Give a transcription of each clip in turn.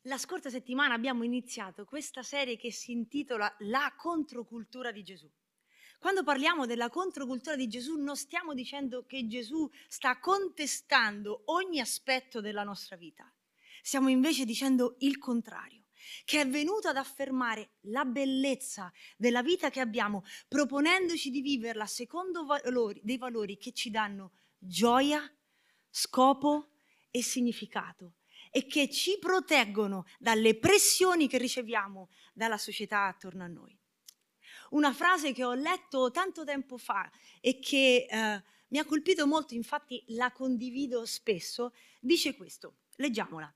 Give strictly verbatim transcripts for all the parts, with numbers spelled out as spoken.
La scorsa settimana abbiamo iniziato questa serie che si intitola La controcultura di Gesù. Quando parliamo della controcultura di Gesù non stiamo dicendo che Gesù sta contestando ogni aspetto della nostra vita. Stiamo invece dicendo il contrario, che è venuto ad affermare la bellezza della vita che abbiamo, proponendoci di viverla secondo valori, dei valori che ci danno gioia, scopo e significato, e che ci proteggono dalle pressioni che riceviamo dalla società attorno a noi. Una frase che ho letto tanto tempo fa e che eh, mi ha colpito molto, infatti la condivido spesso, dice questo, leggiamola.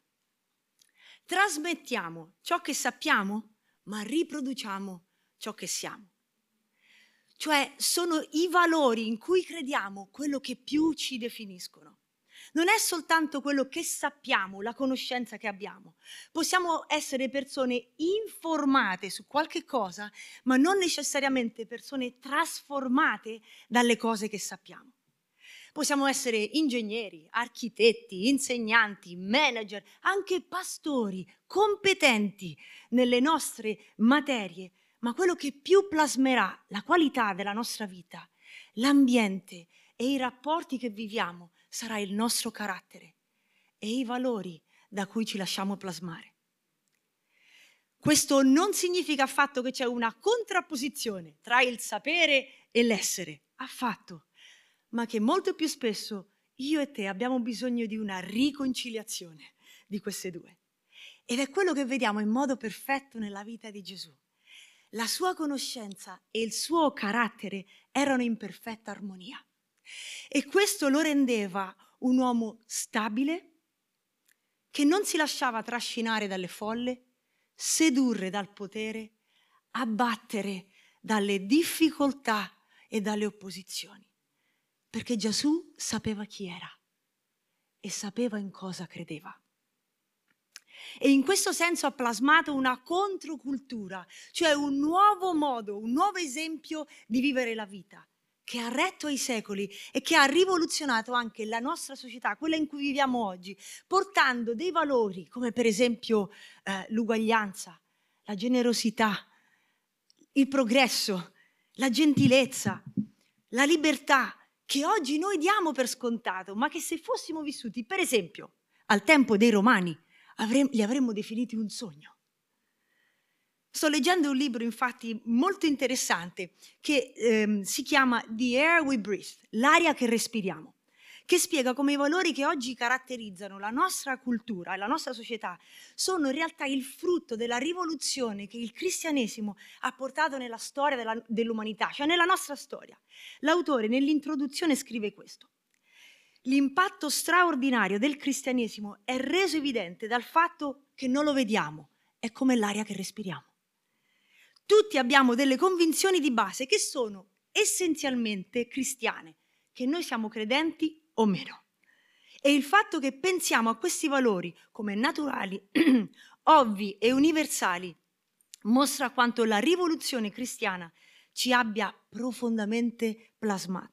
Trasmettiamo ciò che sappiamo, ma riproduciamo ciò che siamo. Cioè sono i valori in cui crediamo quello che più ci definiscono. Non è soltanto quello che sappiamo, la conoscenza che abbiamo. Possiamo essere persone informate su qualche cosa, ma non necessariamente persone trasformate dalle cose che sappiamo. Possiamo essere ingegneri, architetti, insegnanti, manager, anche pastori, competenti nelle nostre materie, ma quello che più plasmerà la qualità della nostra vita, l'ambiente e i rapporti che viviamo sarà il nostro carattere e i valori da cui ci lasciamo plasmare. Questo non significa affatto che c'è una contrapposizione tra il sapere e l'essere, affatto, ma che molto più spesso io e te abbiamo bisogno di una riconciliazione di queste due. Ed è quello che vediamo in modo perfetto nella vita di Gesù. La sua conoscenza e il suo carattere erano in perfetta armonia. E questo lo rendeva un uomo stabile, che non si lasciava trascinare dalle folle, sedurre dal potere, abbattere dalle difficoltà e dalle opposizioni. Perché Gesù sapeva chi era e sapeva in cosa credeva. E in questo senso ha plasmato una controcultura, cioè un nuovo modo, un nuovo esempio di vivere la vita, che ha retto ai secoli e che ha rivoluzionato anche la nostra società, quella in cui viviamo oggi, portando dei valori come per esempio eh, l'uguaglianza, la generosità, il progresso, la gentilezza, la libertà, che oggi noi diamo per scontato, ma che se fossimo vissuti, per esempio, al tempo dei Romani, avrem- li avremmo definiti un sogno. Sto leggendo un libro, infatti, molto interessante che ehm, si chiama The Air We Breathe, l'aria che respiriamo, che spiega come i valori che oggi caratterizzano la nostra cultura e la nostra società sono in realtà il frutto della rivoluzione che il cristianesimo ha portato nella storia della, dell'umanità, cioè nella nostra storia. L'autore nell'introduzione scrive questo. L'impatto straordinario del cristianesimo è reso evidente dal fatto che non lo vediamo, è come l'aria che respiriamo. Tutti abbiamo delle convinzioni di base che sono essenzialmente cristiane, che noi siamo credenti o meno. E il fatto che pensiamo a questi valori come naturali, ovvi e universali mostra quanto la rivoluzione cristiana ci abbia profondamente plasmato.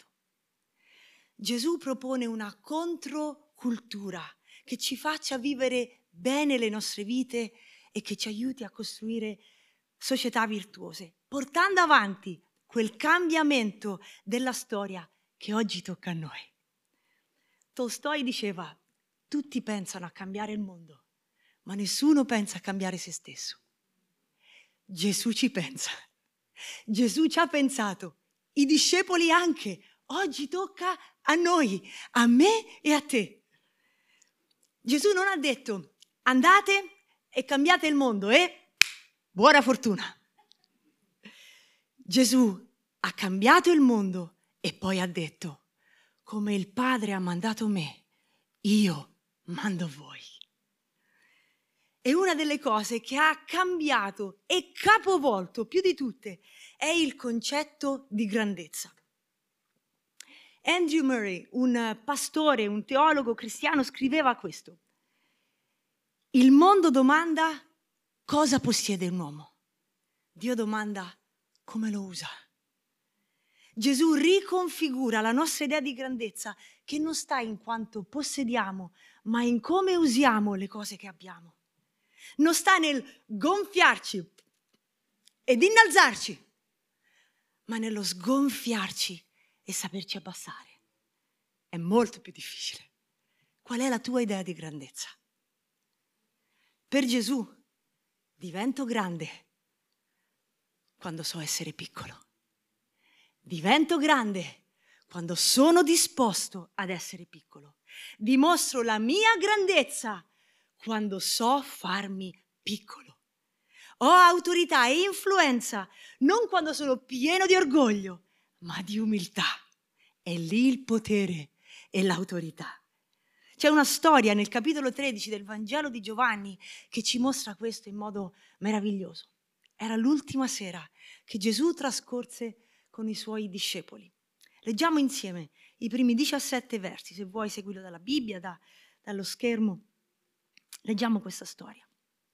Gesù propone una controcultura che ci faccia vivere bene le nostre vite e che ci aiuti a costruire società virtuose, portando avanti quel cambiamento della storia che oggi tocca a noi. Tolstoi diceva, tutti pensano a cambiare il mondo, ma nessuno pensa a cambiare se stesso. Gesù ci pensa. Gesù ci ha pensato, i discepoli anche. Oggi tocca a noi, a me e a te. Gesù non ha detto, andate e cambiate il mondo e buona fortuna. Gesù ha cambiato il mondo e poi ha detto, come il Padre ha mandato me, io mando voi. E una delle cose che ha cambiato e capovolto più di tutte è il concetto di grandezza. Andrew Murray, un pastore, un teologo cristiano, scriveva questo. Il mondo domanda cosa possiede un uomo. Dio domanda come lo usa. Gesù riconfigura la nostra idea di grandezza che non sta in quanto possediamo, ma in come usiamo le cose che abbiamo. non sta nel gonfiarci ed innalzarci, ma nello sgonfiarci e saperci abbassare. È molto più difficile. Qual è la tua idea di grandezza? Per Gesù divento grande quando so essere piccolo. Divento grande quando sono disposto ad essere piccolo. Dimostro la mia grandezza quando so farmi piccolo. Ho autorità e influenza non quando sono pieno di orgoglio, ma di umiltà. È lì il potere e l'autorità. C'è una storia nel capitolo tredici del Vangelo di Giovanni che ci mostra questo in modo meraviglioso. Era l'ultima sera che Gesù trascorse con i suoi discepoli. Leggiamo insieme i primi diciassette versi, se vuoi seguirlo dalla Bibbia, da, dallo schermo. Leggiamo questa storia.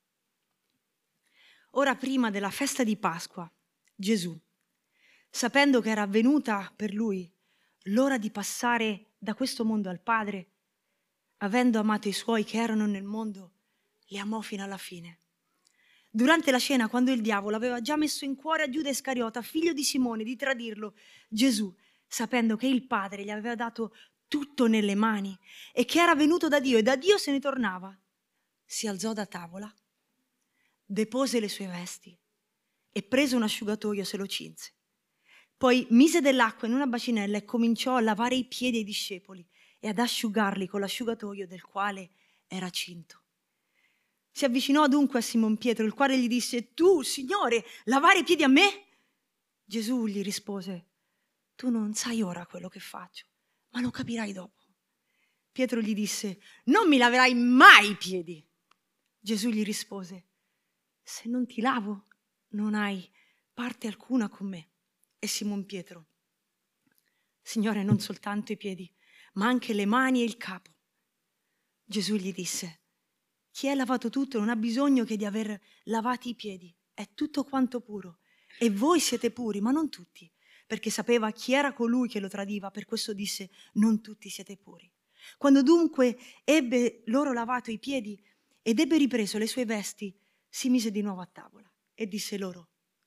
Ora, prima della festa di Pasqua, Gesù, sapendo che era venuta per lui l'ora di passare da questo mondo al Padre, avendo amato i suoi che erano nel mondo, li amò fino alla fine. Durante la cena, quando il diavolo aveva già messo in cuore a Giuda Iscariota, figlio di Simone, di tradirlo, Gesù, sapendo che il Padre gli aveva dato tutto nelle mani e che era venuto da Dio e da Dio se ne tornava, si alzò da tavola, depose le sue vesti e preso un asciugatoio se lo cinse. Poi mise dell'acqua in una bacinella e cominciò a lavare i piedi ai discepoli e ad asciugarli con l'asciugatoio del quale era cinto. Si avvicinò dunque a Simon Pietro, il quale gli disse: tu, Signore, lavare i piedi a me? Gesù gli rispose: tu non sai ora quello che faccio, ma lo capirai dopo. Pietro gli disse: non mi laverai mai i piedi. Gesù gli rispose: se non ti lavo, non hai parte alcuna con me. E Simon Pietro: Signore, non soltanto i piedi, ma anche le mani e il capo. Gesù gli disse: chi è lavato tutto non ha bisogno che di aver lavati i piedi, è tutto quanto puro. E voi siete puri, ma non tutti, perché sapeva chi era colui che lo tradiva, per questo disse: non tutti siete puri. Quando dunque ebbe loro lavato i piedi ed ebbe ripreso le sue vesti, si mise di nuovo a tavola e disse loro: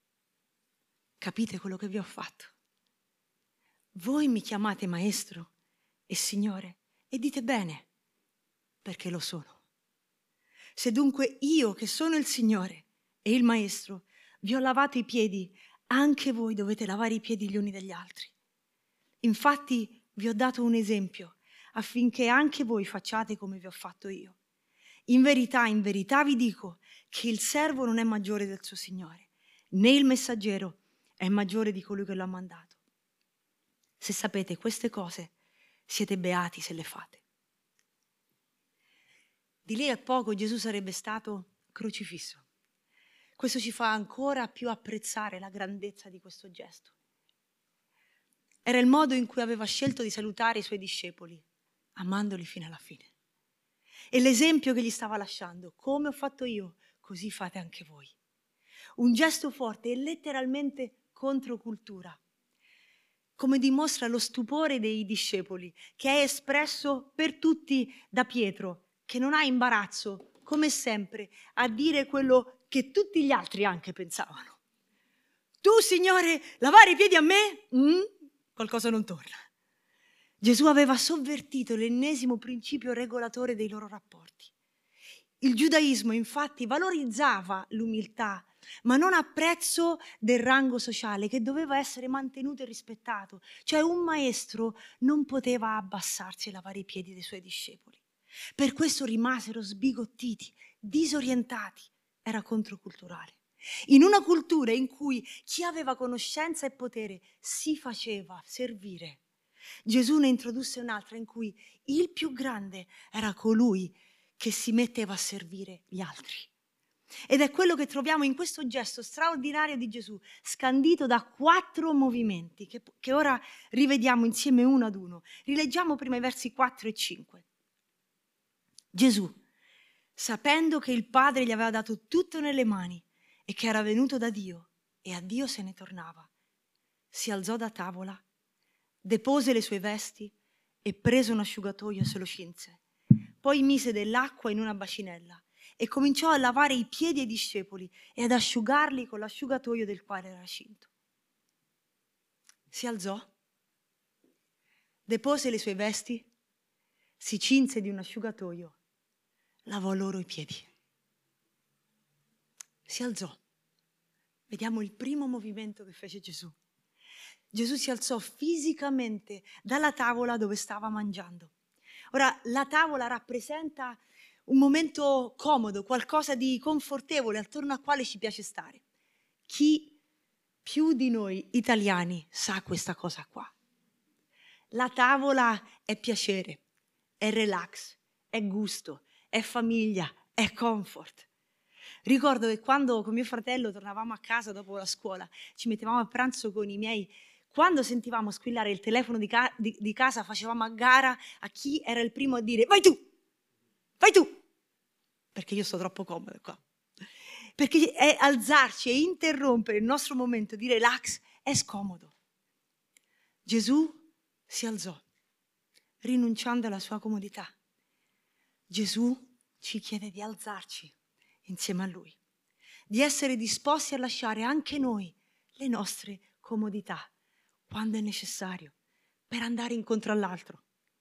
capite quello che vi ho fatto? Voi mi chiamate maestro e Signore, e dite bene, perché lo sono. Se dunque io, che sono il Signore e il Maestro, vi ho lavato i piedi, anche voi dovete lavare i piedi gli uni degli altri. Infatti vi ho dato un esempio, affinché anche voi facciate come vi ho fatto io. In verità, in verità vi dico che il servo non è maggiore del suo Signore, né il messaggero è maggiore di colui che lo ha mandato. Se sapete queste cose, siete beati se le fate. Di lì a poco Gesù sarebbe stato crocifisso. Questo ci fa ancora più apprezzare la grandezza di questo gesto. Era il modo in cui aveva scelto di salutare i suoi discepoli, amandoli fino alla fine. E l'esempio che gli stava lasciando: come ho fatto io, così fate anche voi. Un gesto forte e letteralmente controcultura, come dimostra lo stupore dei discepoli, che è espresso per tutti da Pietro, che non ha imbarazzo, come sempre, a dire quello che tutti gli altri anche pensavano. Tu, Signore, lavare i piedi a me? Mm? Qualcosa non torna. Gesù aveva sovvertito l'ennesimo principio regolatore dei loro rapporti. Il giudaismo, infatti, valorizzava l'umiltà, ma non a prezzo del rango sociale, che doveva essere mantenuto e rispettato. Cioè un maestro non poteva abbassarsi e lavare i piedi dei suoi discepoli. Per questo rimasero sbigottiti, disorientati. Era controculturale. In una cultura in cui chi aveva conoscenza e potere si faceva servire, Gesù ne introdusse un'altra in cui il più grande era colui che si metteva a servire gli altri. Ed è quello che troviamo in questo gesto straordinario di Gesù, scandito da quattro movimenti, che, che ora rivediamo insieme uno ad uno. Rileggiamo prima i versi quattro e cinque. Gesù, sapendo che il Padre gli aveva dato tutto nelle mani e che era venuto da Dio e a Dio se ne tornava, si alzò da tavola, depose le sue vesti e preso un asciugatoio e se lo cinse. Poi mise dell'acqua in una bacinella e cominciò a lavare i piedi ai discepoli e ad asciugarli con l'asciugatoio del quale era cinto. Si alzò, depose le sue vesti, si cinse di un asciugatoio, lavò loro i piedi. Si alzò. Vediamo il primo movimento che fece Gesù. Gesù si alzò fisicamente dalla tavola dove stava mangiando. Ora, la tavola rappresenta un momento comodo, qualcosa di confortevole attorno al quale ci piace stare. Chi più di noi italiani sa questa cosa qua? La tavola è piacere, è relax, è gusto, è famiglia, è comfort. Ricordo che quando con mio fratello tornavamo a casa dopo la scuola, ci mettevamo a pranzo con i miei, quando sentivamo squillare il telefono di, ca- di, di casa facevamo a gara a chi era il primo a dire vai tu, vai tu, perché io sto troppo comoda qua. Perché è alzarci e interrompere il nostro momento di relax è scomodo. Gesù si alzò, rinunciando alla sua comodità. Gesù ci chiede di alzarci insieme a Lui, di essere disposti a lasciare anche noi le nostre comodità quando è necessario per andare incontro all'altro,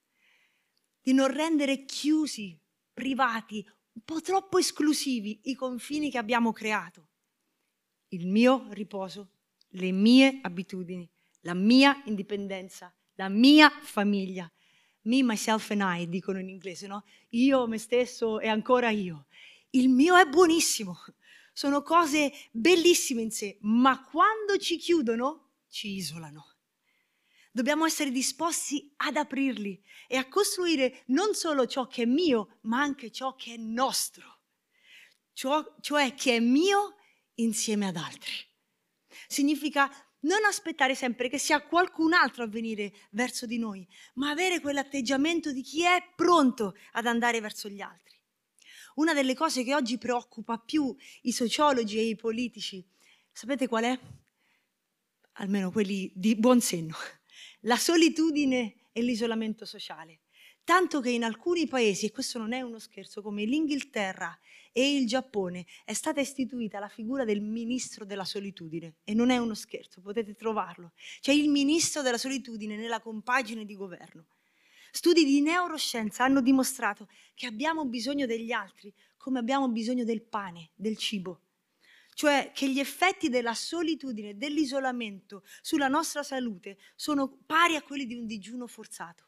di non rendere chiusi, privati, un po' troppo esclusivi i confini che abbiamo creato. Il mio riposo, le mie abitudini, la mia indipendenza, la mia famiglia. Me, myself and I, dicono in inglese, no? Io, me stesso e ancora io. Il mio è buonissimo. Sono cose bellissime in sé, ma quando ci chiudono, ci isolano. Dobbiamo essere disposti ad aprirli e a costruire non solo ciò che è mio, ma anche ciò che è nostro. Ciò, cioè che è mio insieme ad altri. Significa non aspettare sempre che sia qualcun altro a venire verso di noi, ma avere quell'atteggiamento di chi è pronto ad andare verso gli altri. Una delle cose che oggi preoccupa più i sociologi e i politici, sapete qual è? Almeno quelli di buon senno. La solitudine e l'isolamento sociale. Tanto che in alcuni paesi, e questo non è uno scherzo, come l'Inghilterra e il Giappone, è stata istituita la figura del ministro della solitudine. E non è uno scherzo, potete trovarlo. C'è il ministro della solitudine nella compagine di governo. Studi di neuroscienza hanno dimostrato che abbiamo bisogno degli altri come abbiamo bisogno del pane, del cibo. Cioè che gli effetti della solitudine e dell'isolamento sulla nostra salute sono pari a quelli di un digiuno forzato.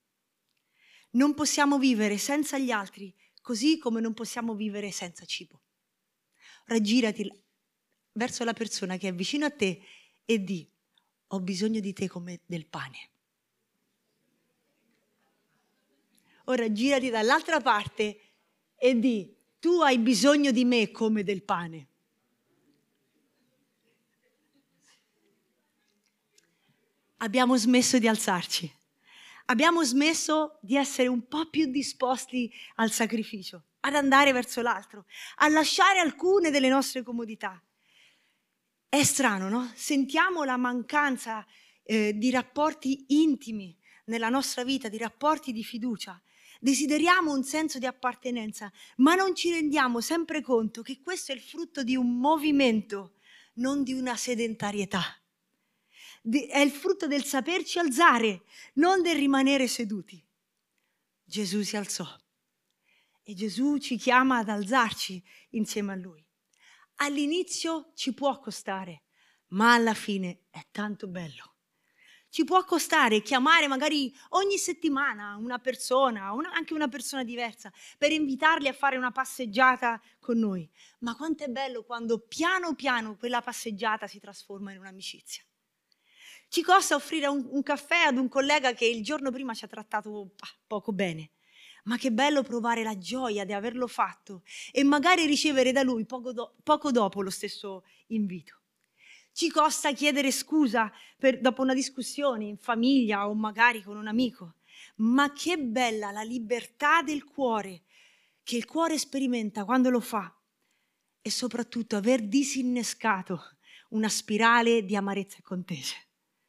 Non possiamo vivere senza gli altri, così come non possiamo vivere senza cibo. Ora girati verso la persona che è vicino a te e di: ho bisogno di te come del pane. Ora girati dall'altra parte e di: tu hai bisogno di me come del pane. Abbiamo smesso di alzarci, abbiamo smesso di essere un po' più disposti al sacrificio, ad andare verso l'altro, a lasciare alcune delle nostre comodità. È strano, no? Sentiamo la mancanza eh, di rapporti intimi nella nostra vita, di rapporti di fiducia. Desideriamo un senso di appartenenza, ma non ci rendiamo sempre conto che questo è il frutto di un movimento, non di una sedentarietà. È il frutto del saperci alzare, non del rimanere seduti. Gesù si alzò e Gesù ci chiama ad alzarci insieme a Lui. All'inizio ci può costare, ma alla fine è tanto bello. Ci può costare chiamare magari ogni settimana una persona, una, anche una persona diversa, per invitarli a fare una passeggiata con noi. Ma quanto è bello quando piano piano quella passeggiata si trasforma in un'amicizia. Ci costa offrire un, un caffè ad un collega che il giorno prima ci ha trattato ah, poco bene, ma che bello provare la gioia di averlo fatto e magari ricevere da lui poco, do, poco dopo lo stesso invito. Ci costa chiedere scusa per, dopo una discussione in famiglia o magari con un amico, ma che bella la libertà del cuore, che il cuore sperimenta quando lo fa, e soprattutto aver disinnescato una spirale di amarezza e contese.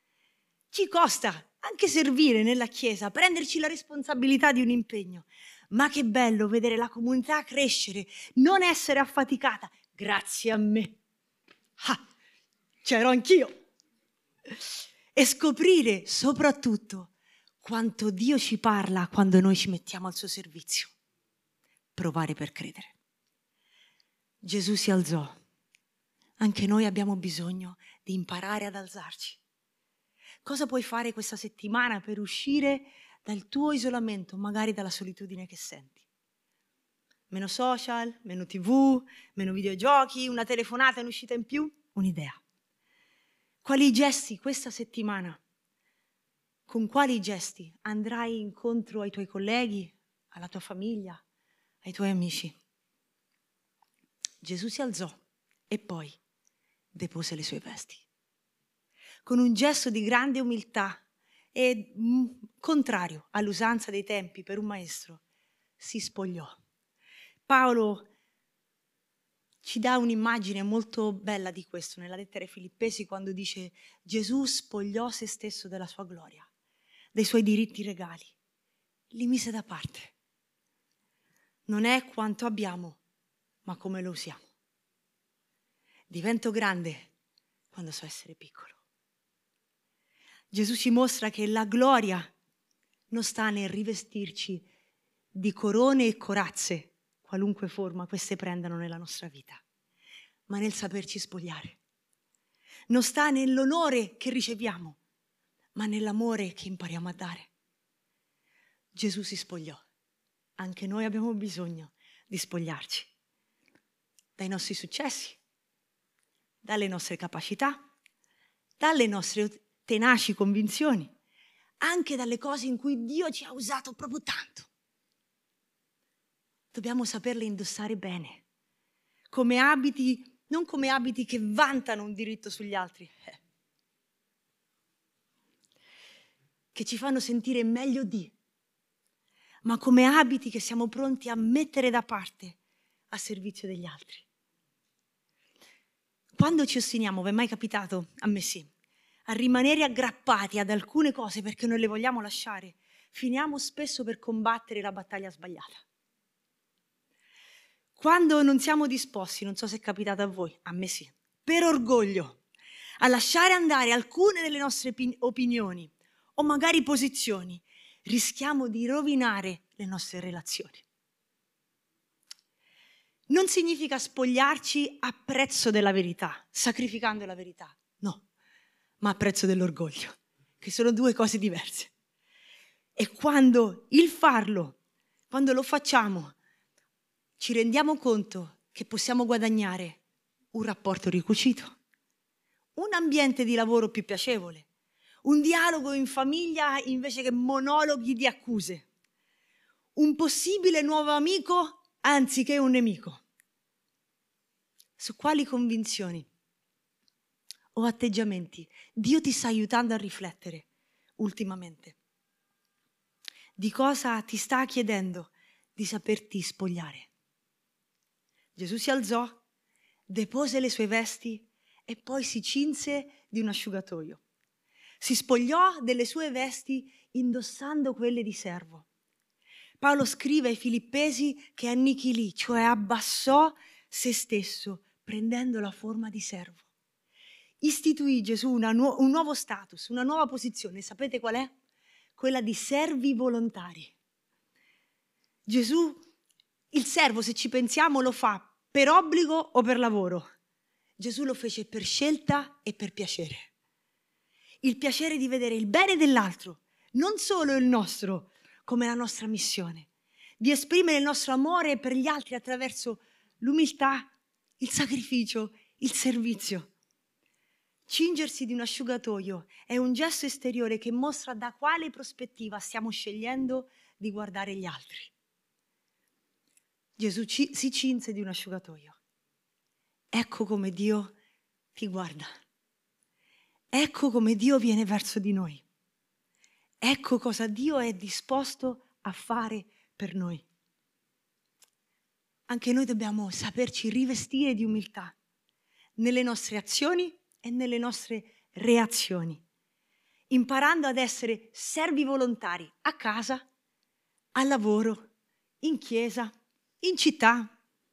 Ci costa anche servire nella Chiesa, prenderci la responsabilità di un impegno, Ma che bello vedere la comunità crescere, non essere affaticata. Grazie a me. Ah, c'ero anch'io. E scoprire soprattutto quanto Dio ci parla quando noi ci mettiamo al suo servizio. Provare per credere. Gesù si alzò. Anche noi abbiamo bisogno di imparare ad alzarci. Cosa puoi fare questa settimana per uscire dal tuo isolamento, magari dalla solitudine che senti? Meno social, meno tivù, meno videogiochi, una telefonata in uscita in più? Un'idea. Quali gesti questa settimana, con quali gesti andrai incontro ai tuoi colleghi, alla tua famiglia, ai tuoi amici? Gesù si alzò e poi depose le sue vesti. Con un gesto di grande umiltà e mh, contrario all'usanza dei tempi per un maestro, si spogliò. Paolo ci dà un'immagine molto bella di questo nella lettera ai Filippesi, quando dice: Gesù spogliò se stesso della sua gloria, dei suoi diritti regali, li mise da parte. Non è quanto abbiamo, ma come lo usiamo. Divento grande quando so essere piccolo. Gesù ci mostra che la gloria non sta nel rivestirci di corone e corazze, qualunque forma queste prendano nella nostra vita, ma nel saperci spogliare. Non sta nell'onore che riceviamo, ma nell'amore che impariamo a dare. Gesù si spogliò. Anche noi abbiamo bisogno di spogliarci dai nostri successi, dalle nostre capacità, dalle nostre tenaci convinzioni, anche dalle cose in cui Dio ci ha usato proprio tanto. Dobbiamo saperle indossare bene, come abiti, non come abiti che vantano un diritto sugli altri, eh, che ci fanno sentire meglio di, ma come abiti che siamo pronti a mettere da parte a servizio degli altri. Quando ci ostiniamo, vi è mai capitato? A me sì. A rimanere aggrappati ad alcune cose perché non le vogliamo lasciare, finiamo spesso per combattere la battaglia sbagliata. Quando non siamo disposti, non so se è capitato a voi, a me sì, per orgoglio, a lasciare andare alcune delle nostre opinioni o magari posizioni, rischiamo di rovinare le nostre relazioni. Non significa spogliarci a prezzo della verità, sacrificando la verità, no, ma a prezzo dell'orgoglio, che sono due cose diverse. E quando il farlo, quando lo facciamo, ci rendiamo conto che possiamo guadagnare un rapporto ricucito, un ambiente di lavoro più piacevole, un dialogo in famiglia invece che monologhi di accuse, un possibile nuovo amico anziché un nemico. Su quali convinzioni o atteggiamenti Dio ti sta aiutando a riflettere ultimamente? Di cosa ti sta chiedendo di saperti spogliare? Gesù si alzò, depose le sue vesti e poi si cinse di un asciugatoio. Si spogliò delle sue vesti indossando quelle di servo. Paolo scrive ai Filippesi che annichilì, cioè abbassò se stesso, prendendo la forma di servo. Istituì Gesù una nu- un nuovo status, una nuova posizione. Sapete qual è? Quella di servi volontari. Gesù, il servo, se ci pensiamo, lo fa per obbligo o per lavoro. Gesù lo fece per scelta e per piacere. Il piacere di vedere il bene dell'altro, non solo il nostro, come la nostra missione, di esprimere il nostro amore per gli altri attraverso l'umiltà, il sacrificio, il servizio. Cingersi di un asciugatoio è un gesto esteriore che mostra da quale prospettiva stiamo scegliendo di guardare gli altri. Gesù ci, si cinse di un asciugatoio. Ecco come Dio ti guarda. Ecco come Dio viene verso di noi. Ecco cosa Dio è disposto a fare per noi. Anche noi dobbiamo saperci rivestire di umiltà nelle nostre azioni e nelle nostre reazioni, imparando ad essere servi volontari a casa, al lavoro, in chiesa, in città.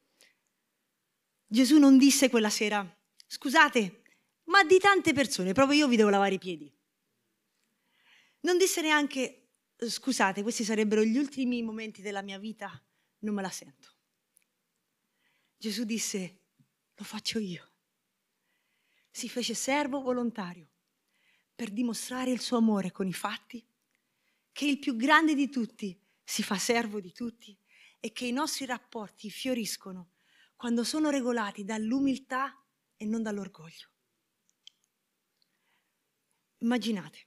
Gesù non disse quella sera: scusate, ma di tante persone, proprio io vi devo lavare i piedi. Non disse neanche: scusate, questi sarebbero gli ultimi momenti della mia vita, non me la sento. Gesù disse: lo faccio io. Si fece servo volontario per dimostrare il suo amore con i fatti, che il più grande di tutti si fa servo di tutti e che i nostri rapporti fioriscono quando sono regolati dall'umiltà e non dall'orgoglio. Immaginate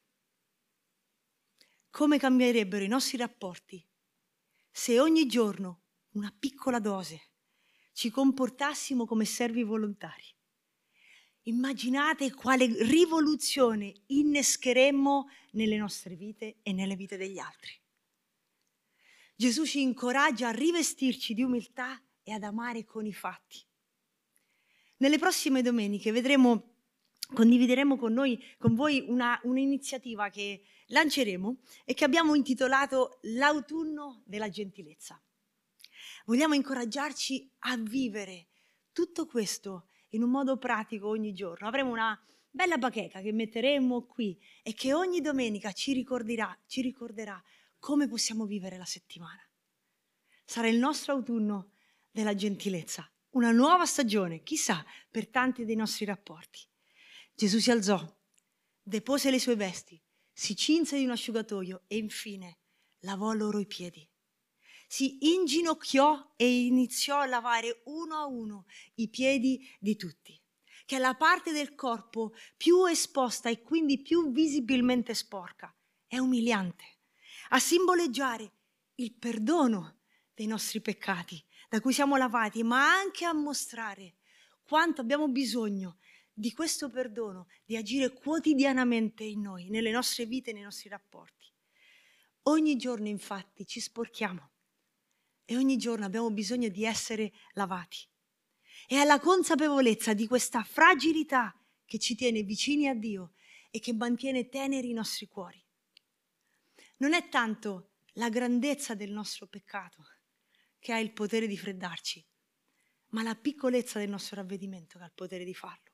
come cambierebbero i nostri rapporti se ogni giorno, una piccola dose, ci comportassimo come servi volontari. Immaginate quale rivoluzione innescheremmo nelle nostre vite e nelle vite degli altri. Gesù ci incoraggia a rivestirci di umiltà e ad amare con i fatti. Nelle prossime domeniche vedremo, condivideremo con noi, con voi una, un'iniziativa che lanceremo e che abbiamo intitolato l'autunno della gentilezza. Vogliamo incoraggiarci a vivere tutto questo in un modo pratico ogni giorno. Avremo una bella bacheca che metteremo qui e che ogni domenica ci ricorderà, ci ricorderà come possiamo vivere la settimana. Sarà il nostro autunno della gentilezza, una nuova stagione, chissà, per tanti dei nostri rapporti. Gesù si alzò, depose le sue vesti, si cinse di un asciugatoio e infine lavò loro i piedi. Si inginocchiò e iniziò a lavare uno a uno i piedi di tutti, che è la parte del corpo più esposta e quindi più visibilmente sporca. È umiliante, a simboleggiare il perdono dei nostri peccati, da cui siamo lavati, ma anche a mostrare quanto abbiamo bisogno di questo perdono, di agire quotidianamente in noi, nelle nostre vite e nei nostri rapporti. Ogni giorno, infatti, ci sporchiamo. E ogni giorno abbiamo bisogno di essere lavati. È alla consapevolezza di questa fragilità che ci tiene vicini a Dio e che mantiene teneri i nostri cuori. Non è tanto la grandezza del nostro peccato che ha il potere di freddarci, ma la piccolezza del nostro ravvedimento che ha il potere di farlo.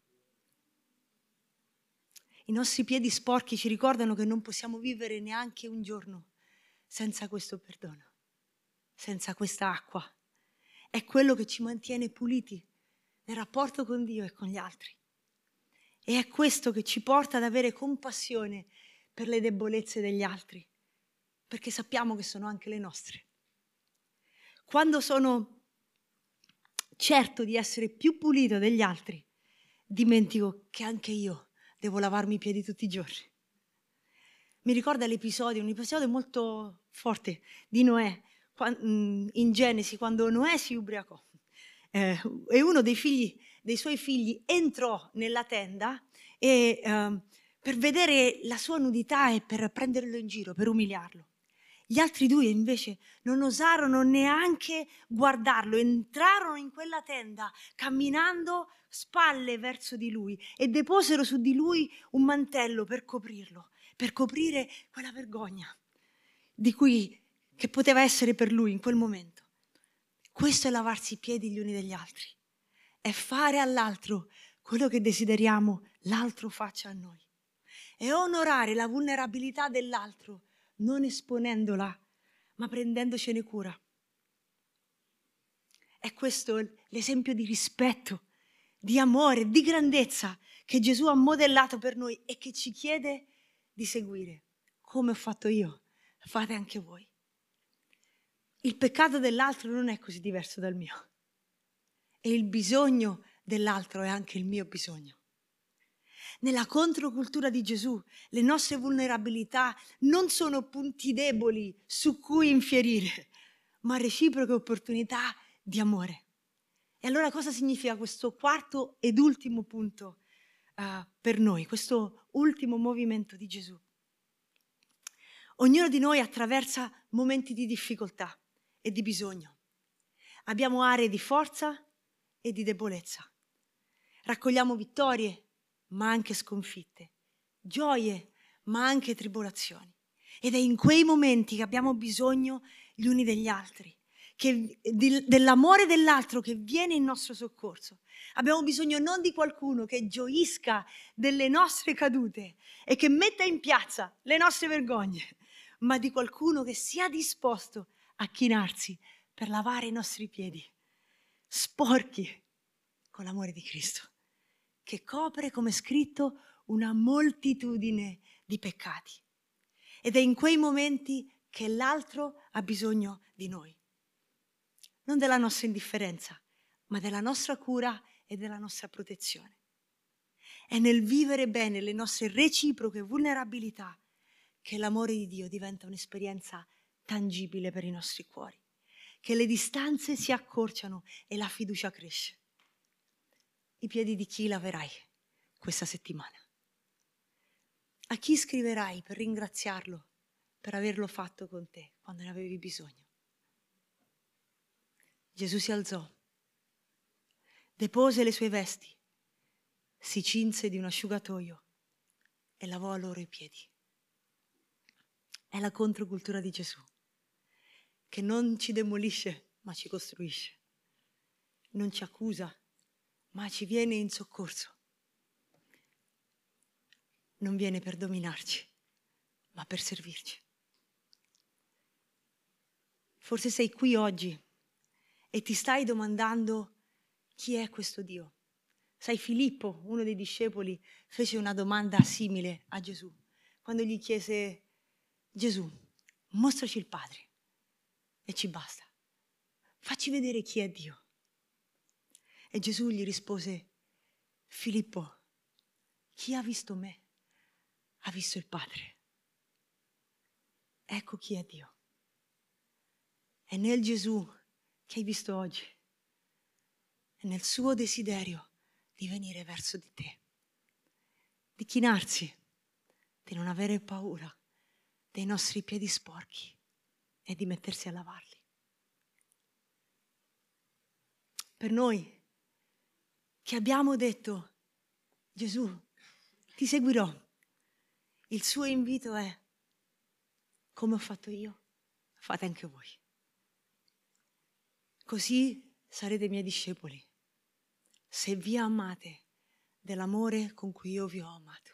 I nostri piedi sporchi ci ricordano che non possiamo vivere neanche un giorno senza questo perdono, senza questa acqua. È quello che ci mantiene puliti nel rapporto con Dio e con gli altri. E è questo che ci porta ad avere compassione per le debolezze degli altri, perché sappiamo che sono anche le nostre. Quando sono certo di essere più pulito degli altri, dimentico che anche io devo lavarmi i piedi tutti i giorni. Mi ricorda l'episodio, un episodio molto forte di Noè, in Genesi, quando Noè si ubriacò eh, e uno dei figli, dei suoi figli entrò nella tenda e, eh, per vedere la sua nudità e per prenderlo in giro, per umiliarlo. Gli altri due invece non osarono neanche guardarlo, entrarono in quella tenda camminando spalle verso di lui e deposero su di lui un mantello per coprirlo, per coprire quella vergogna di cui che poteva essere per lui in quel momento. Questo è lavarsi i piedi gli uni degli altri, è fare all'altro quello che desideriamo l'altro faccia a noi, è onorare la vulnerabilità dell'altro, non esponendola, ma prendendocene cura. È questo l'esempio di rispetto, di amore, di grandezza che Gesù ha modellato per noi e che ci chiede di seguire. Come ho fatto io, fate anche voi. Il peccato dell'altro non è così diverso dal mio e il bisogno dell'altro è anche il mio bisogno. Nella controcultura di Gesù, le nostre vulnerabilità non sono punti deboli su cui infierire, ma reciproche opportunità di amore. E allora cosa significa questo quarto ed ultimo punto uh, per noi, questo ultimo movimento di Gesù? Ognuno di noi attraversa momenti di difficoltà e di bisogno. Abbiamo aree di forza e di debolezza. Raccogliamo vittorie, ma anche sconfitte, gioie, ma anche tribolazioni. Ed è in quei momenti che abbiamo bisogno gli uni degli altri, che, di, dell'amore dell'altro che viene in nostro soccorso. Abbiamo bisogno non di qualcuno che gioisca delle nostre cadute e che metta in piazza le nostre vergogne, ma di qualcuno che sia disposto a chinarsi per lavare i nostri piedi, sporchi con l'amore di Cristo, che copre, come è scritto, una moltitudine di peccati. Ed è in quei momenti che l'altro ha bisogno di noi. Non della nostra indifferenza, ma della nostra cura e della nostra protezione. È nel vivere bene le nostre reciproche vulnerabilità che l'amore di Dio diventa un'esperienza tangibile per i nostri cuori, che le distanze si accorciano e la fiducia cresce. I piedi di chi laverai questa settimana? A chi scriverai per ringraziarlo per averlo fatto con te quando ne avevi bisogno? Gesù si alzò, depose le sue vesti, si cinse di un asciugatoio e lavò loro i piedi. È la controcultura di Gesù, che non ci demolisce ma ci costruisce, non ci accusa ma ci viene in soccorso. Non viene per dominarci, ma per servirci. Forse sei qui oggi e ti stai domandando chi è questo Dio. Sai, Filippo, uno dei discepoli, fece una domanda simile a Gesù, quando gli chiese: Gesù, mostraci il Padre e ci basta. Facci vedere chi è Dio. E Gesù gli rispose: Filippo, chi ha visto me ha visto il Padre. Ecco chi è Dio. È nel Gesù che hai visto oggi, è nel suo desiderio di venire verso di te, di chinarsi, di non avere paura dei nostri piedi sporchi e di mettersi a lavarli. Per noi che abbiamo detto: Gesù, ti seguirò, il suo invito è: come ho fatto io, fate anche voi. Così sarete miei discepoli, se vi amate dell'amore con cui io vi ho amato.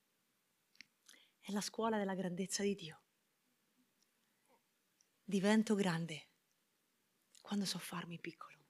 È la scuola della grandezza di Dio. Divento grande quando so farmi piccolo.